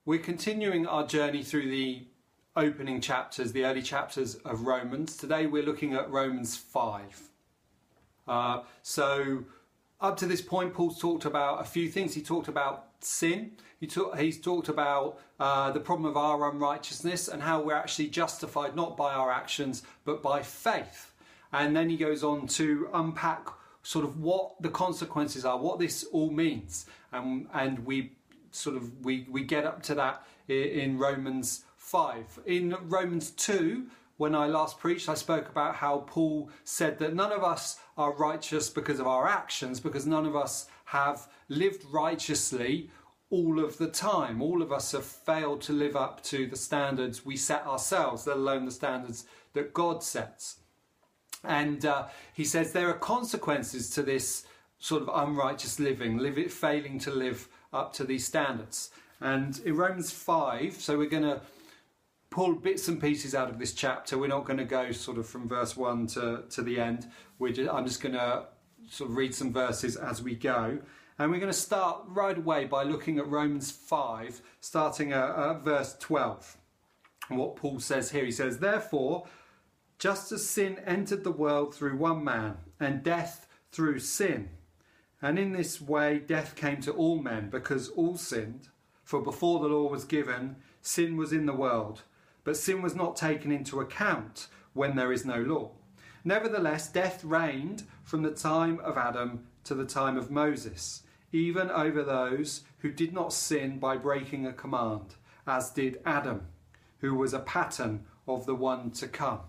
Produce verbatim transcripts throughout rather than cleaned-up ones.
We're continuing our journey through the opening chapters, the early chapters of Romans. Today we're looking at Romans five. Uh, so up to this point, Paul's talked about a few things. He talked about sin. He talk, he's talked about uh, the problem of our unrighteousness and how we're actually justified not by our actions but by faith. And then he goes on to unpack sort of what the consequences are, what this all means. Um, and we sort of we, we get up to that in Romans five. In Romans two, when I last preached, I spoke about how Paul said that none of us are righteous because of our actions, because none of us have lived righteously all of the time. All of us have failed to live up to the standards we set ourselves, let alone the standards that God sets. And uh, he says there are consequences to this sort of unrighteous living, live it, failing to live up to these standards. And in Romans five, so we're going to pull bits and pieces out of this chapter. We're not going to go sort of from verse one to, to the end. We're just, I'm just going to sort of read some verses as we go. And we're going to start right away by looking at Romans five, starting at, at verse twelve. And what Paul says here, he says, "Therefore, just as sin entered the world through one man, and death through sin, and in this way death came to all men, because all sinned. For before the law was given, sin was in the world, but sin was not taken into account when there is no law. Nevertheless, death reigned from the time of Adam to the time of Moses, even over those who did not sin by breaking a command, as did Adam, who was a pattern of the one to come."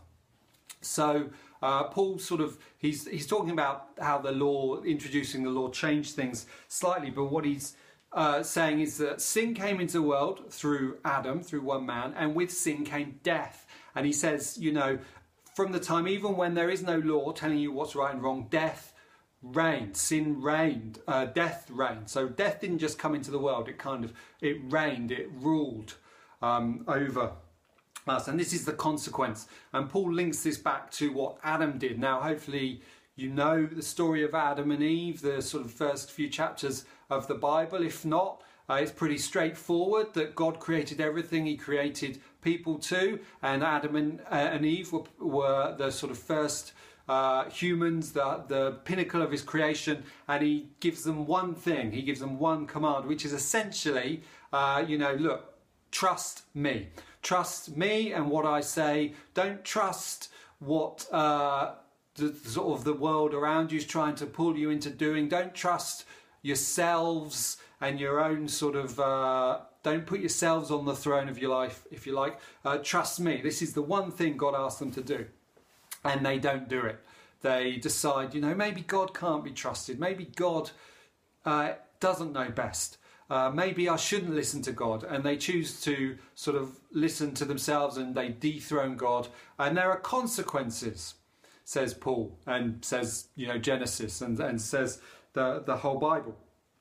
So uh, Paul sort of, he's he's talking about how the law, introducing the law, changed things slightly, but what he's uh, saying is that sin came into the world through Adam, through one man, and with sin came death. And he says, you know, from the time, even when there is no law telling you what's right and wrong, death reigned, sin reigned, uh, death reigned. So death didn't just come into the world, it kind of, it reigned, it ruled um, over us. And this is the consequence. And Paul links this back to what Adam did. Now, hopefully you know the story of Adam and Eve, the sort of first few chapters of the Bible. If not, uh, it's pretty straightforward that God created everything. He created people too. And Adam and, uh, and Eve were, were the sort of first uh, humans, the, the pinnacle of his creation. And he gives them one thing. He gives them one command, which is essentially, uh, you know, look, trust me. Trust me and what I say. Don't trust what uh, the sort of the world around you is trying to pull you into doing. Don't trust yourselves and your own sort of... Uh, don't put yourselves on the throne of your life, if you like. Uh, trust me. This is the one thing God asked them to do. And they don't do it. They decide, you know, maybe God can't be trusted. Maybe God uh, doesn't know best. Uh, maybe I shouldn't listen to God, and they choose to sort of listen to themselves and they dethrone God. And there are consequences, says Paul, and says, you know, Genesis, and, and says the, the whole Bible.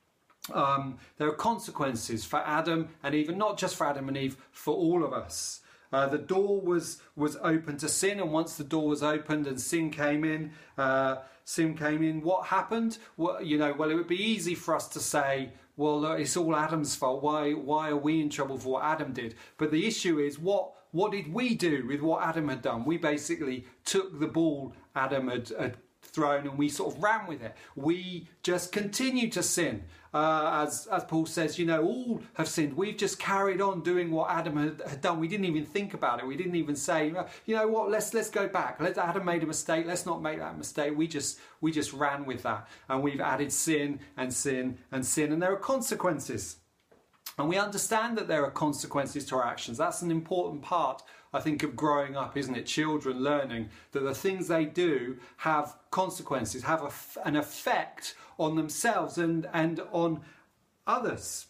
Um, there are consequences for Adam, and even not just for Adam and Eve, for all of us. Uh, the door was was open to sin, and once the door was opened and sin came in, uh, sin came in. What happened? Well, you know, well, it would be easy for us to say, well, look, it's all Adam's fault. Why why are we in trouble for what Adam did? But the issue is, what what did we do with what Adam had done? We basically took the ball Adam had, had thrown and we sort of ran with it. We just continue to sin. Uh, as, as Paul says, you know, all have sinned. We've just carried on doing what Adam had, had done. We didn't even think about it. We didn't even say, you know what, let's let's go back. Let, Adam made a mistake. Let's not make that mistake. We just we just ran with that. And we've added sin and sin and sin. And there are consequences. And we understand that there are consequences to our actions. That's an important part, I think, of growing up, isn't it? Children learning that the things they do have consequences, have a, an effect on themselves and, and on others.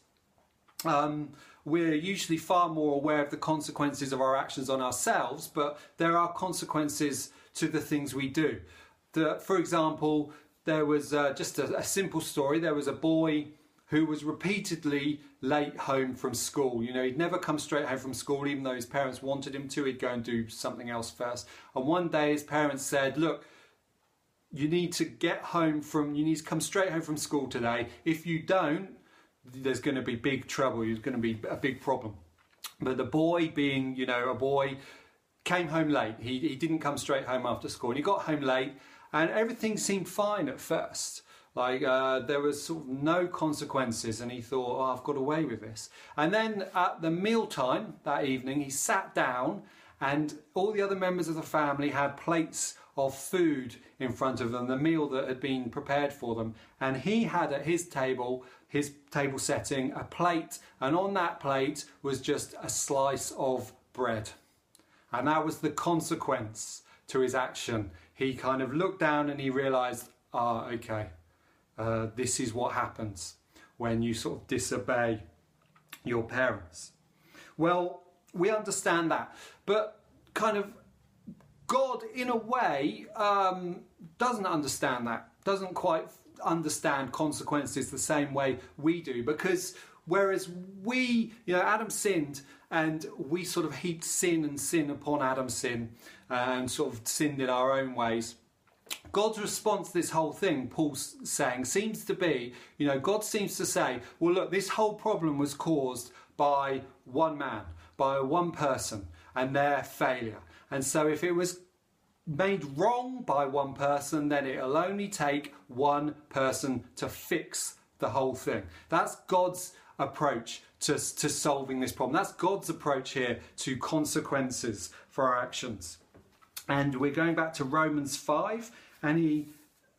Um, we're usually far more aware of the consequences of our actions on ourselves, but there are consequences to the things we do. The, for example, there was uh, just a, a simple story. There was a boy who was repeatedly late home from school. You know, he'd never come straight home from school, even though his parents wanted him to. He'd go and do something else first. And one day his parents said, look, you need to get home from, you need to come straight home from school today. If you don't, there's going to be big trouble, there's going to be a big problem. But the boy, being, you know, a boy, came home late. He, he didn't come straight home after school, and he got home late, and everything seemed fine at first. Like, uh, there was sort of no consequences, and he thought, oh, I've got away with this. And then at the mealtime that evening, he sat down, and all the other members of the family had plates of food in front of them, the meal that had been prepared for them. And he had at his table, his table setting, a plate, and on that plate was just a slice of bread. And that was the consequence to his action. He kind of looked down and he realised, ah, okay, uh, this is what happens when you sort of disobey your parents. Well, we understand that, but kind of God, in a way, um, doesn't understand that, doesn't quite understand consequences the same way we do, because whereas we, you know, Adam sinned, and we sort of heaped sin and sin upon Adam's sin, and sort of sinned in our own ways. God's response to this whole thing, Paul's saying, seems to be, you know, God seems to say, well, look, this whole problem was caused by one man, by one person, and their failure. And so if it was made wrong by one person, then it'll only take one person to fix the whole thing. That's God's approach to, to solving this problem. That's God's approach here to consequences for our actions. And we're going back to Romans five, and he,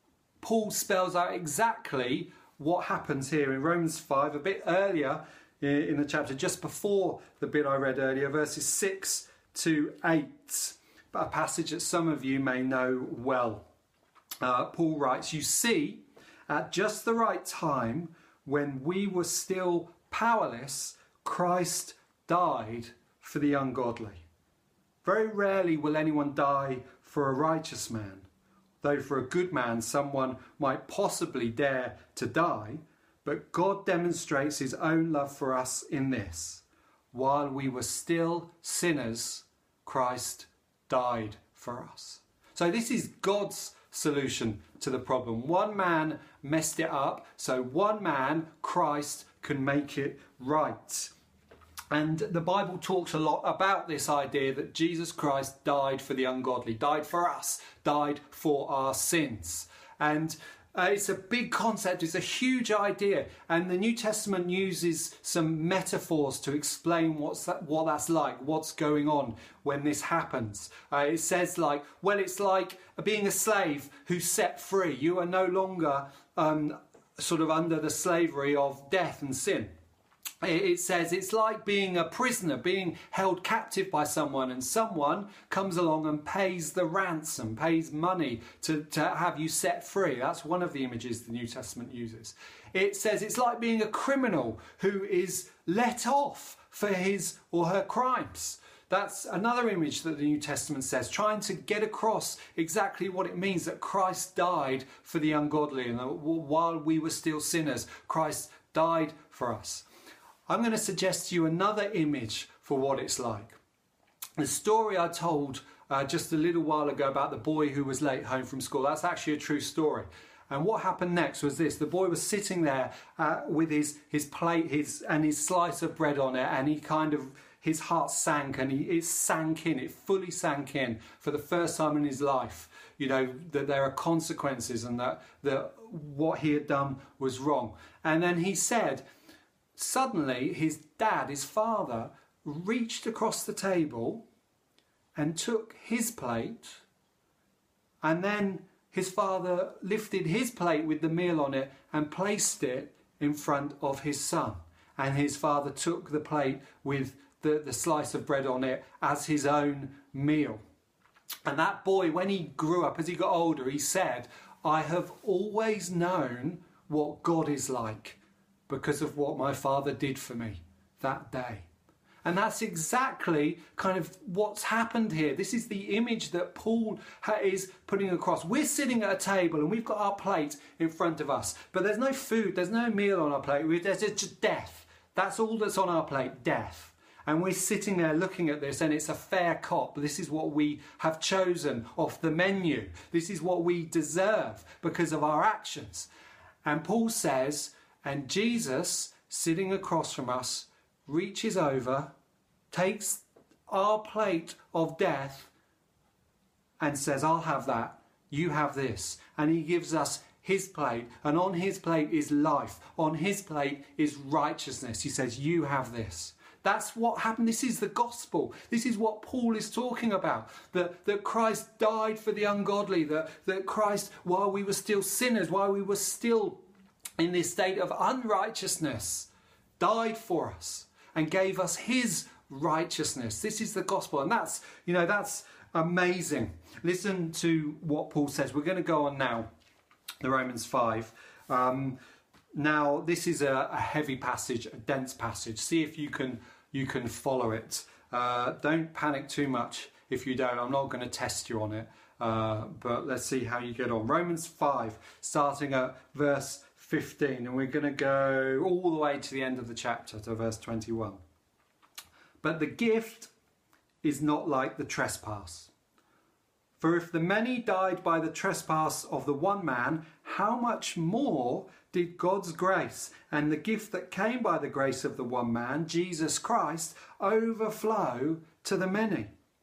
Paul spells out exactly what happens here in Romans five, a bit earlier in the chapter, just before the bit I read earlier, verses six to eight. A passage that some of you may know well. Uh, Paul writes, you see, at just the right time, when we were still powerless, Christ died for the ungodly. Very rarely will anyone die for a righteous man, though for a good man someone might possibly dare to die, but God demonstrates his own love for us in this: while we were still sinners, Christ died for us. So this is God's solution to the problem. One man messed it up, so one man, Christ, can make it right. And the Bible talks a lot about this idea that Jesus Christ died for the ungodly, died for us, died for our sins. And Uh, it's a big concept, it's a huge idea, and the New Testament uses some metaphors to explain what's that, what that's like, what's going on when this happens. Uh, it says like, well, it's like being a slave who's set free. You are no longer um, sort of under the slavery of death and sin. It says it's like being a prisoner, being held captive by someone, and someone comes along and pays the ransom, pays money to, to have you set free. That's one of the images the New Testament uses. It says it's like being a criminal who is let off for his or her crimes. That's another image that the New Testament says, trying to get across exactly what it means that Christ died for the ungodly, and that while we were still sinners, Christ died for us. I'm going to suggest to you another image for what it's like. The story I told uh, just a little while ago about the boy who was late home from school, that's actually a true story. And what happened next was this: the boy was sitting there uh, with his, his plate his and his slice of bread on it, and he kind of, his heart sank, and he, it sank in, it fully sank in for the first time in his life, you know, that there are consequences and that, that what he had done was wrong. And then he said, suddenly his dad, his father, reached across the table and took his plate, and then his father lifted his plate with the meal on it and placed it in front of his son. And his father took the plate with the, the slice of bread on it as his own meal. And that boy, when he grew up, as he got older, he said, I have always known what God is like because of what my father did for me that day. And that's exactly kind of what's happened here. This is the image that Paul is putting across. We're sitting at a table and we've got our plate in front of us, but there's no food, there's no meal on our plate. There's just death. That's all that's on our plate, death. And we're sitting there looking at this, and it's a fair cop. This is what we have chosen off the menu. This is what we deserve because of our actions. And Paul says, and Jesus sitting across from us, reaches over, takes our plate of death and says, I'll have that, you have this. And he gives us his plate, and on his plate is life. On his plate is righteousness. He says, you have this. That's what happened. This is the gospel. This is what Paul is talking about. That, that Christ died for the ungodly. That, that Christ, while we were still sinners, while we were still in this state of unrighteousness, died for us and gave us his righteousness. This is the gospel. And that's, you know, that's amazing. Listen to what Paul says. We're going to go on now, the Romans five. Um, now, this is a, a heavy passage, a dense passage. See if you can you can follow it. Uh, don't panic too much if you don't. I'm not going to test you on it. Uh, but let's see how you get on. Romans five, starting at verse fifteen. And we're going to go all the way to the end of the chapter, to verse twenty-one. But the gift is not like the trespass. For if the many died by the trespass of the one man, how much more did God's grace and the gift that came by the grace of the one man, Jesus Christ, overflow to the many?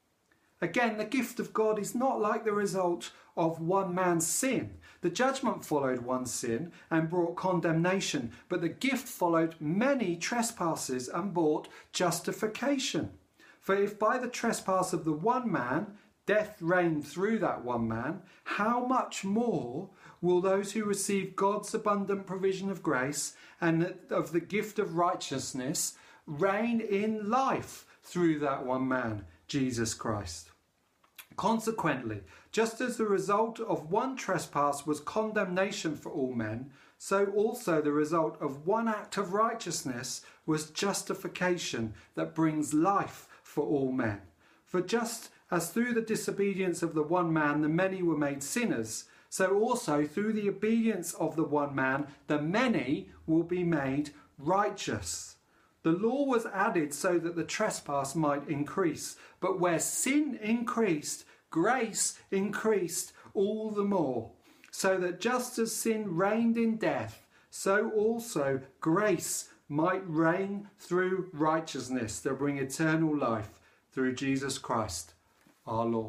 Again, the gift of God is not like the result of one man's sin. The judgment followed one sin and brought condemnation, but the gift followed many trespasses and brought justification. For if by the trespass of the one man death reigned through that one man, how much more will those who receive God's abundant provision of grace and of the gift of righteousness reign in life through that one man, Jesus Christ? Consequently, just as the result of one trespass was condemnation for all men, so also the result of one act of righteousness was justification that brings life for all men. For just as through the disobedience of the one man the many were made sinners, so also through the obedience of the one man the many will be made righteous. The law was added so that the trespass might increase, but where sin increased, grace increased all the more, so that just as sin reigned in death, so also grace might reign through righteousness to bring eternal life through Jesus Christ our Lord.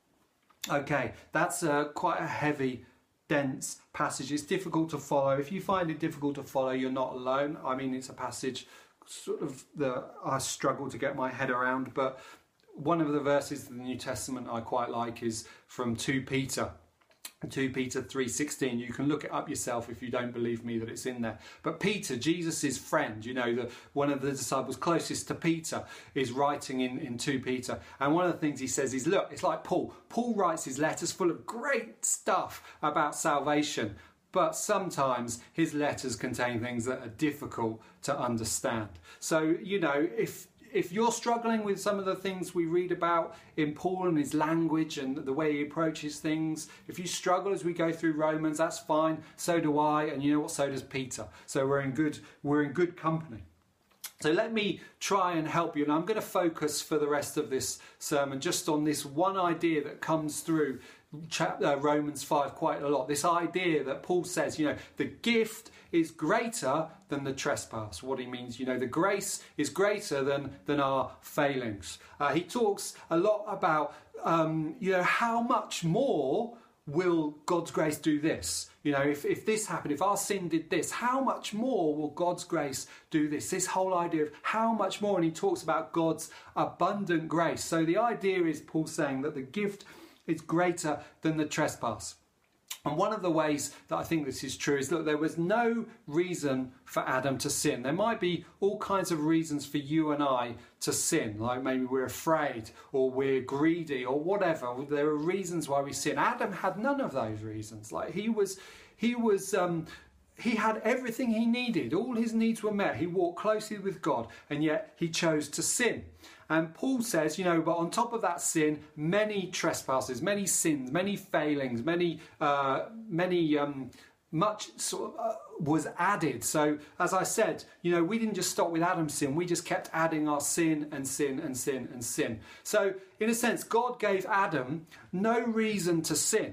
Okay, that's a, quite a heavy, dense passage. It's difficult to follow. If you find it difficult to follow, you're not alone. I mean, it's a passage sort of that I struggle to get my head around, but one of the verses in the New Testament I quite like is from Second Peter. Second Peter three sixteen. You can look it up yourself if you don't believe me that it's in there. But Peter, Jesus' friend, you know, the, one of the disciples closest to Peter, is writing in, in Second Peter. And one of the things he says is, look, it's like Paul. Paul writes his letters full of great stuff about salvation. But sometimes his letters contain things that are difficult to understand. So, you know, if... If you're struggling with some of the things we read about in Paul and his language and the way he approaches things, if you struggle as we go through Romans, that's fine. So do I, and you know what? So does Peter. So we're in good, we're in good company. So let me try and help you, and I'm going to focus for the rest of this sermon just on this one idea that comes through chapter, Romans five quite a lot. This idea that Paul says, you know, the gift is greater than the trespass. What he means, you know, the grace is greater than, than our failings. Uh, he talks a lot about, um, you know, how much more will God's grace do this? You know, if, if this happened, if our sin did this, how much more will God's grace do this? This whole idea of how much more, and he talks about God's abundant grace. So the idea is, Paul saying that the gift is greater than the trespass. And one of the ways that I think this is true is that there was no reason for Adam to sin. There might be all kinds of reasons for you and I to sin, like maybe we're afraid or we're greedy or whatever. There are reasons why we sin. Adam had none of those reasons. Like he was, he was, um, he had everything he needed. All his needs were met. He walked closely with God, and yet he chose to sin. And Paul says, you know, but on top of that sin, many trespasses, many sins, many failings, many, uh, many, um, much sort of uh, was added. So, as I said, you know, we didn't just stop with Adam's sin. We just kept adding our sin and sin and sin and sin. So, in a sense, God gave Adam no reason to sin.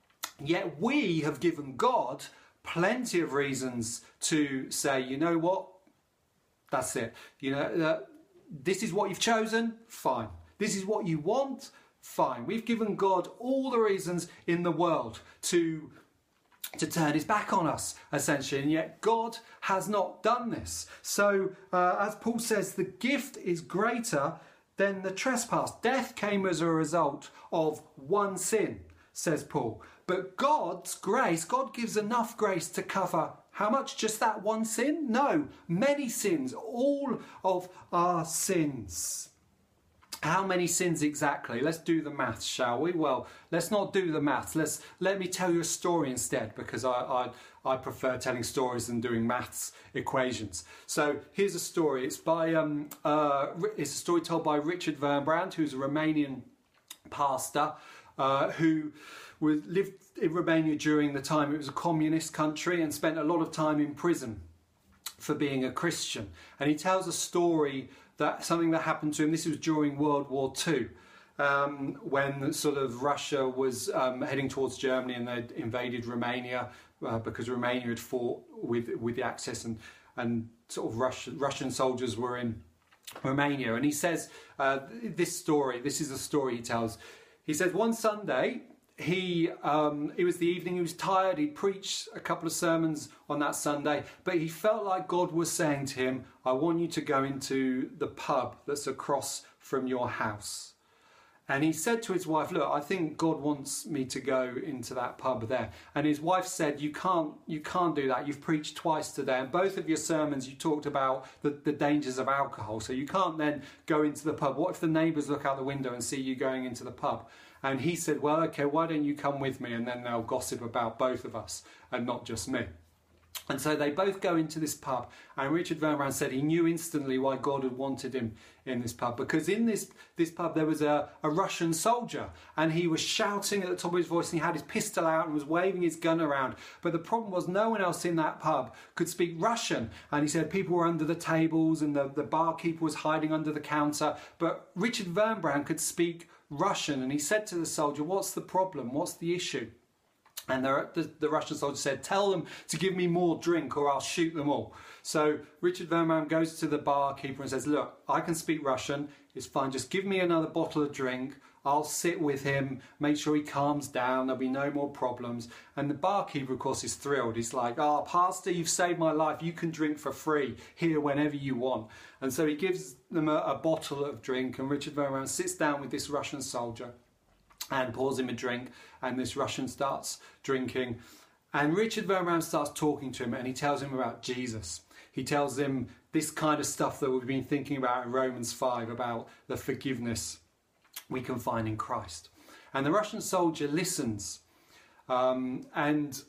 Yet we have given God plenty of reasons to say, you know what? That's it. You know, uh, this is what you've chosen, fine. This is what you want, fine. We've given God all the reasons in the world to, to turn his back on us, essentially, and yet God has not done this. So, uh, as Paul says, the gift is greater than the trespass. Death came as a result of one sin, says Paul. But God's grace, God gives enough grace to cover how much? Just that one sin? No, many sins, all of our sins. How many sins exactly? Let's do the maths, shall we? Well, let's not do the maths. Let's let me tell you a story instead, because I I, I prefer telling stories than doing maths equations. So here's a story. It's by um uh it's a story told by Richard Wurmbrand, who's a Romanian pastor uh, who was lived in Romania during the time it was a communist country and spent a lot of time in prison for being a Christian. And he tells a story that something that happened to him. This was during World War Two, um, when sort of Russia was um, heading towards Germany and they'd invaded Romania uh, because Romania had fought with with the Axis, and and sort of Russian Russian soldiers were in Romania. And he says uh, this story. This is a story he tells. He says one Sunday. He, um, it was the evening, he was tired, he preached a couple of sermons on that Sunday, but he felt like God was saying to him, I want you to go into the pub that's across from your house. And he said to his wife, look, I think God wants me to go into that pub there. And his wife said, you can't, you can't do that. You've preached twice today. And both of your sermons, you talked about the, the dangers of alcohol. So you can't then go into the pub. What if the neighbours look out the window and see you going into the pub? And he said, well, okay, why don't you come with me? And then they'll gossip about both of us and not just me. And so they both go into this pub, and Richard Wurmbrand said he knew instantly why God had wanted him in this pub, because in this, this pub there was a, a Russian soldier, and he was shouting at the top of his voice, and he had his pistol out and was waving his gun around. But the problem was no one else in that pub could speak Russian, and he said people were under the tables and the, the barkeeper was hiding under the counter, but Richard Wurmbrand could speak Russian, and he said to the soldier, what's the problem? What's the issue? And the, the, the Russian soldier said, tell them to give me more drink or I'll shoot them all. So Richard Wurmbrand goes to the barkeeper and says, look, I can speak Russian, it's fine, just give me another bottle of drink, I'll sit with him, make sure he calms down, there'll be no more problems. And the barkeeper, of course, is thrilled. He's like, oh, Pastor, you've saved my life, you can drink for free here whenever you want. And so he gives them a, a bottle of drink, and Richard Wurmbrand sits down with this Russian soldier and pours him a drink, and this Russian starts drinking. And Richard Wurmbrand starts talking to him, and he tells him about Jesus. He tells him this kind of stuff that we've been thinking about in Romans five, about the forgiveness we can find in Christ. And the Russian soldier listens, um, and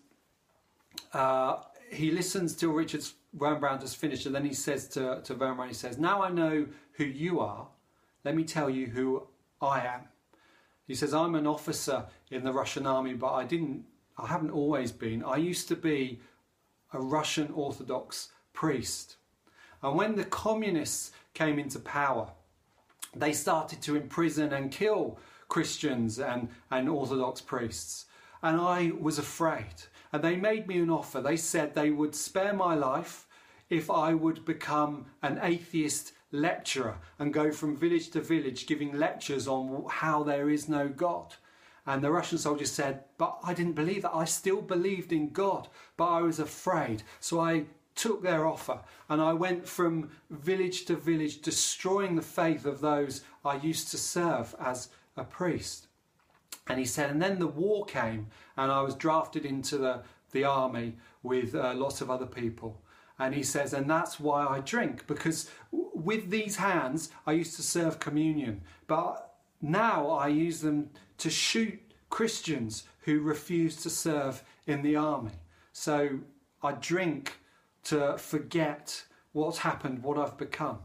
uh, he listens till Richard Wurmbrand has finished, and then he says to, to Wurmbrand, he says, now I know who you are, let me tell you who I am. He says, I'm an officer in the Russian army, but I didn't, I haven't always been. I used to be a Russian Orthodox priest. And when the communists came into power, they started to imprison and kill Christians and, and Orthodox priests. And I was afraid. And they made me an offer. They said they would spare my life if I would become an atheist lecturer and go from village to village giving lectures on how there is no God. And the Russian soldier said, but I didn't believe that. I still believed in God, but I was afraid. So I took their offer and I went from village to village, destroying the faith of those I used to serve as a priest. And he said, and then the war came and I was drafted into the, the army with uh, lots of other people. And he says, and that's why I drink, because with these hands I used to serve communion, but now I use them to shoot Christians who refuse to serve in the army. So I drink to forget what's happened, what I've become.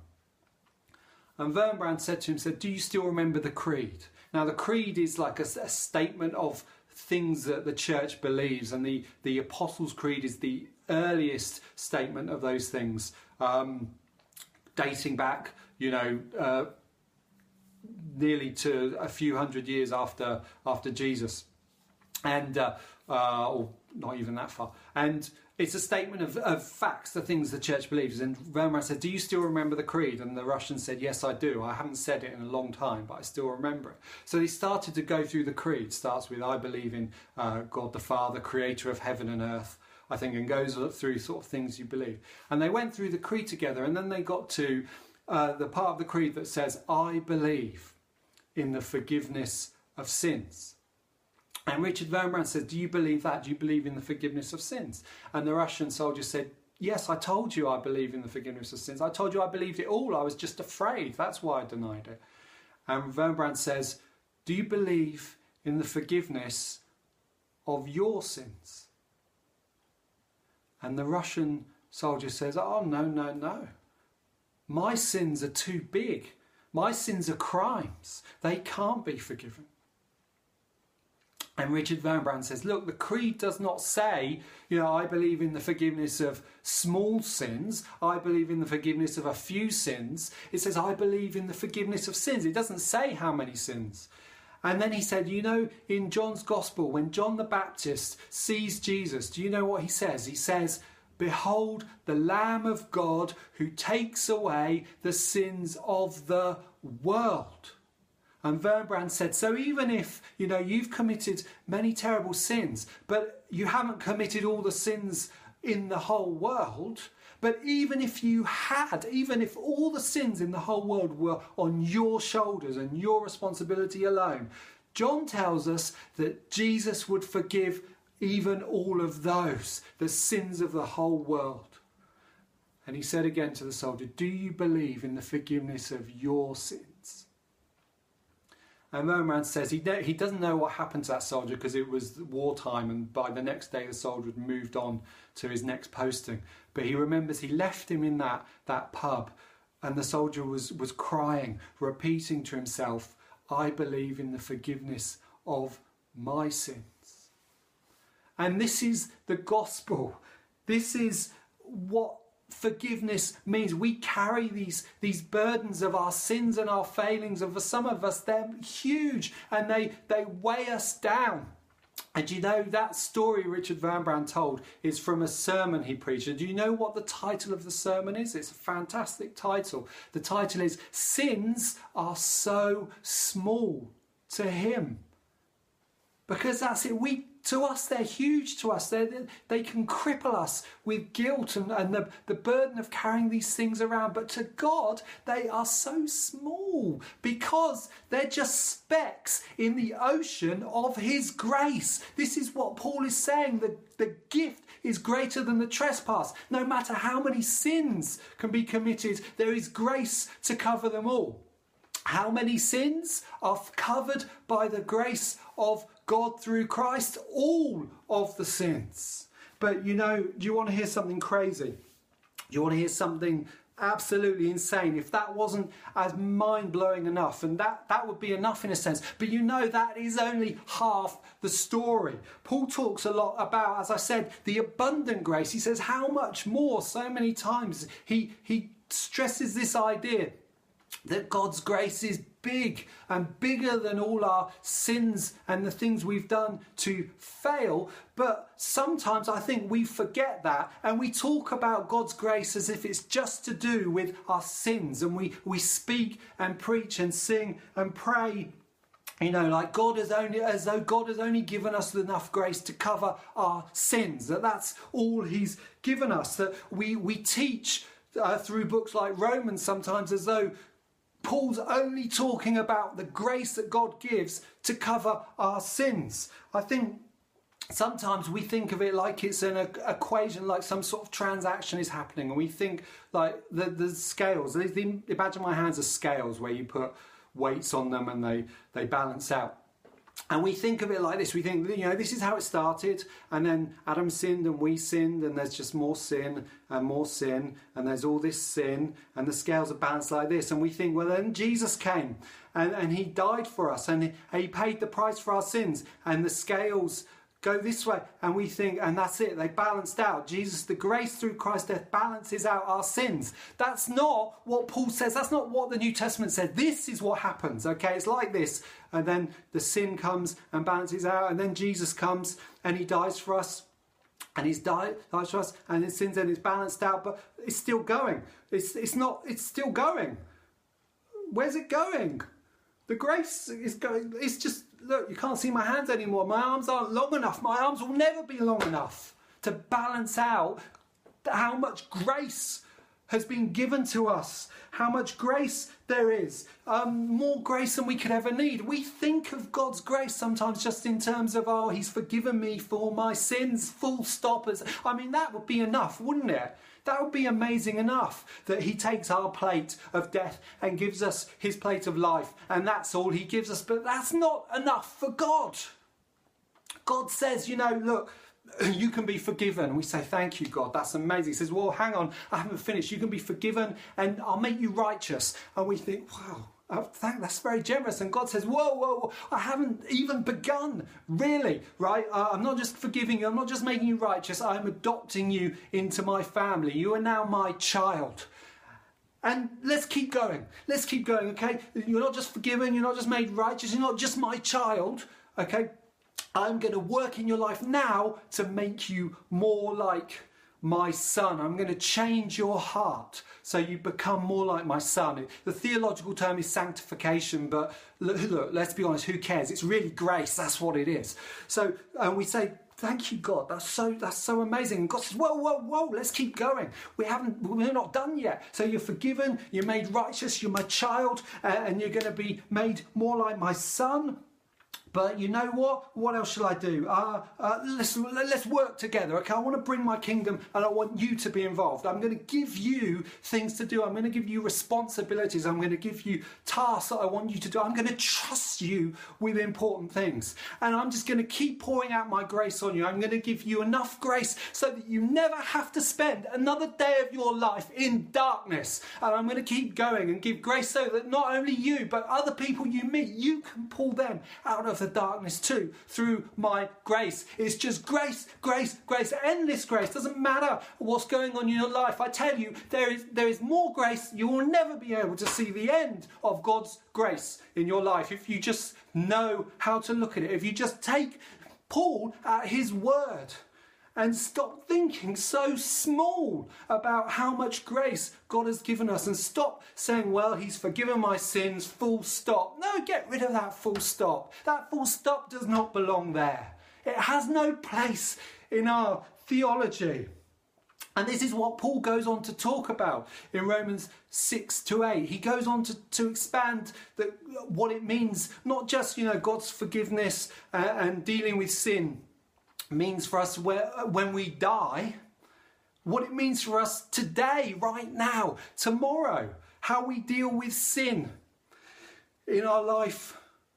And Wurmbrand said to him, said, do you still remember the creed? Now the creed is like a, a statement of things that the church believes, and the, the Apostles' Creed is the earliest statement of those things, um, dating back, you know, uh, nearly to a few hundred years after after Jesus, and uh, uh, or not even that far. And it's a statement of, of facts, the things the church believes. And Vermbrand said, do you still remember the creed? And the Russian said, yes, I do. I haven't said it in a long time, but I still remember it. So he started to go through the creed. Starts with, I believe in uh, God the Father, creator of heaven and earth, I think, and goes through sort of things you believe. And they went through the creed together, and then they got to uh, the part of the creed that says, I believe in the forgiveness of sins. And Richard Vermbrand says, do you believe that? Do you believe in the forgiveness of sins? And the Russian soldier said, yes, I told you I believe in the forgiveness of sins. I told you I believed it all. I was just afraid. That's why I denied it. And Vermbrand says, do you believe in the forgiveness of your sins? And the Russian soldier says, oh, no, no, no. My sins are too big. My sins are crimes. They can't be forgiven. And Richard Vermbrand says, look, the creed does not say, you know, I believe in the forgiveness of small sins. I believe in the forgiveness of a few sins. It says, I believe in the forgiveness of sins. It doesn't say how many sins. And then he said, you know, in John's Gospel, when John the Baptist sees Jesus, do you know what he says? He says, behold, the Lamb of God who takes away the sins of the world. And Vermbrand said, so even if, you know, you've committed many terrible sins, but you haven't committed all the sins in the whole world, but even if you had, even if all the sins in the whole world were on your shoulders and your responsibility alone, John tells us that Jesus would forgive even all of those, the sins of the whole world. And he said again to the soldier, do you believe in the forgiveness of your sins? And Vermbrand says he, he doesn't know what happened to that soldier because it was wartime, and by the next day the soldier had moved on to his next posting. But he remembers he left him in that, that pub, and the soldier was, was crying, repeating to himself, I believe in the forgiveness of my sins. And this is the gospel. This is what forgiveness means. We carry these these burdens of our sins and our failings, and for some of us they're huge and they they weigh us down. And you know, that story Richard Vermbrand told is from a sermon he preached. And do you know what the title of the sermon is? It's a fantastic title. The title is Sins Are So Small to Him. Because that's it. We To us, they're huge to us. They they can cripple us with guilt and, and the, the burden of carrying these things around. But to God, they are so small because they're just specks in the ocean of His grace. This is what Paul is saying. The, the gift is greater than the trespass. No matter how many sins can be committed, there is grace to cover them all. How many sins are covered by the grace of God through Christ? All of the sins. But you know, do you want to hear something crazy? Do you want to hear something absolutely insane? If that wasn't as mind-blowing enough, and that, that would be enough in a sense, but you know that is only half the story. Paul talks a lot about, as I said, the abundant grace. He says how much more, so many times. He, he stresses this idea that God's grace is big and bigger than all our sins and the things we've done to fail. But sometimes I think we forget that and we talk about God's grace as if it's just to do with our sins, and we, we speak and preach and sing and pray, you know, like God has only, as though God has only given us enough grace to cover our sins, that that's all He's given us, that we, we teach uh, through books like Romans sometimes as though Paul's only talking about the grace that God gives to cover our sins. I think sometimes we think of it like it's an equation, like some sort of transaction is happening, and we think like the, the scales. The, the, imagine my hands are scales where you put weights on them and they, they balance out. And we think of it like this. We think, you know, this is how it started, and then Adam sinned and we sinned, and there's just more sin and more sin, and there's all this sin, and the scales are balanced like this. And we think, well, then Jesus came and, and He died for us, and he, he paid the price for our sins, and the scales go this way, and we think, and that's it, they balanced out. Jesus, the grace through Christ's death balances out our sins. That's not what Paul says. That's not what the New Testament said. This is what happens, okay? It's like this, and then the sin comes and balances out, and then Jesus comes and He dies for us, and he's died, died for us, and his sins, and it's balanced out, but it's still going. It's it's not. It's still going. Where's it going? The grace is going. It's just, look. You can't see my hands anymore. My arms aren't long enough. My arms will never be long enough to balance out how much grace has been given to us, how much grace there is, um, more grace than we could ever need. We think of God's grace sometimes just in terms of, oh, he's forgiven me for my sins, full stop. I mean, that would be enough, wouldn't it? That would be amazing enough, that he takes our plate of death and gives us his plate of life, and that's all he gives us. But that's not enough for God. God says, you know, look, you can be forgiven. We say, thank you, God. That's amazing. He says, well, hang on, I haven't finished. You can be forgiven and I'll make you righteous. And we think, wow, oh, thank, that's very generous. And God says, whoa, whoa, whoa, I haven't even begun. Really, right? Uh, I'm not just forgiving you. I'm not just making you righteous. I'm adopting you into my family. You are now my child. And let's keep going. Let's keep going, okay? You're not just forgiven. You're not just made righteous. You're not just my child, okay? I'm going to work in your life now to make you more like my son. I'm going to change your heart so you become more like my son. The theological term is sanctification, but look, look let's be honest, who cares? It's really grace. That's what it is. So and we say, thank you, God. That's so that's so amazing. And God says, whoa, whoa, whoa, let's keep going. We haven't, we're not done yet. So you're forgiven, you're made righteous, you're my child, uh, and you're going to be made more like my son. But you know what? What else shall I do? Uh, uh, let's, let's work together, okay? I want to bring my kingdom and I want you to be involved. I'm going to give you things to do. I'm going to give you responsibilities. I'm going to give you tasks that I want you to do. I'm going to trust you with important things. And I'm just going to keep pouring out my grace on you. I'm going to give you enough grace so that you never have to spend another day of your life in darkness. And I'm going to keep going and give grace so that not only you, but other people you meet, you can pull them out of the darkness too through my grace. It's just grace, grace, grace, endless grace. Doesn't matter what's going on in your life. I tell you, there is there is more grace. You will never be able to see the end of God's grace in your life if you just know how to look at it. If you just take Paul at his word and stop thinking so small about how much grace God has given us, and stop saying, well, he's forgiven my sins, full stop. No, get rid of that full stop. That full stop does not belong there. It has no place in our theology. And this is what Paul goes on to talk about in Romans six to eight. He goes on to, to expand the, what it means, not just, you know, God's forgiveness uh, and dealing with sin means for us where, when we die, what it means for us today, right now, tomorrow, how we deal with sin in our life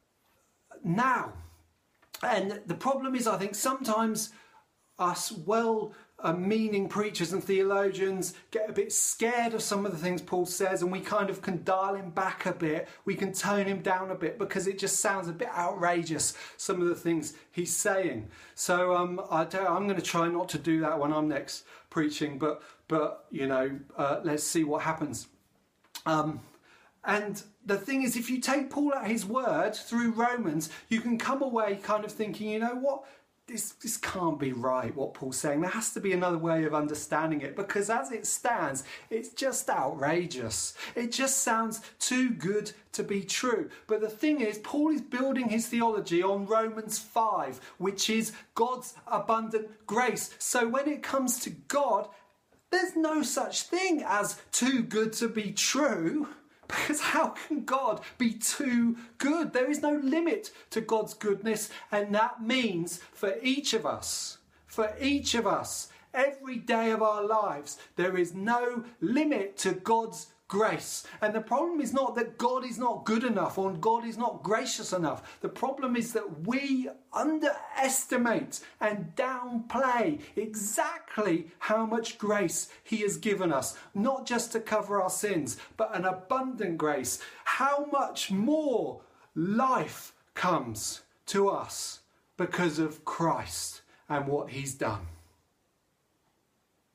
now. And the problem is, I think sometimes us well Uh, meaning preachers and theologians get a bit scared of some of the things Paul says, and we kind of can dial him back a bit, we can tone him down a bit because it just sounds a bit outrageous, some of the things he's saying. So um, I don't, I'm going to try not to do that when I'm next preaching, but but you know, uh, let's see what happens. Um, and the thing is, if you take Paul at his word through Romans, you can come away kind of thinking, you know what? This, this can't be right, what Paul's saying. There has to be another way of understanding it, because as it stands, it's just outrageous. It just sounds too good to be true. But the thing is, Paul is building his theology on Romans five, which is God's abundant grace. So when it comes to God, there's no such thing as too good to be true. Because how can God be too good? There is no limit to God's goodness, and that means for each of us, for each of us, every day of our lives, there is no limit to God's grace. And the problem is not that God is not good enough or God is not gracious enough. The problem is that we underestimate and downplay exactly how much grace he has given us, not just to cover our sins, but an abundant grace. How much more life comes to us because of Christ and what he's done.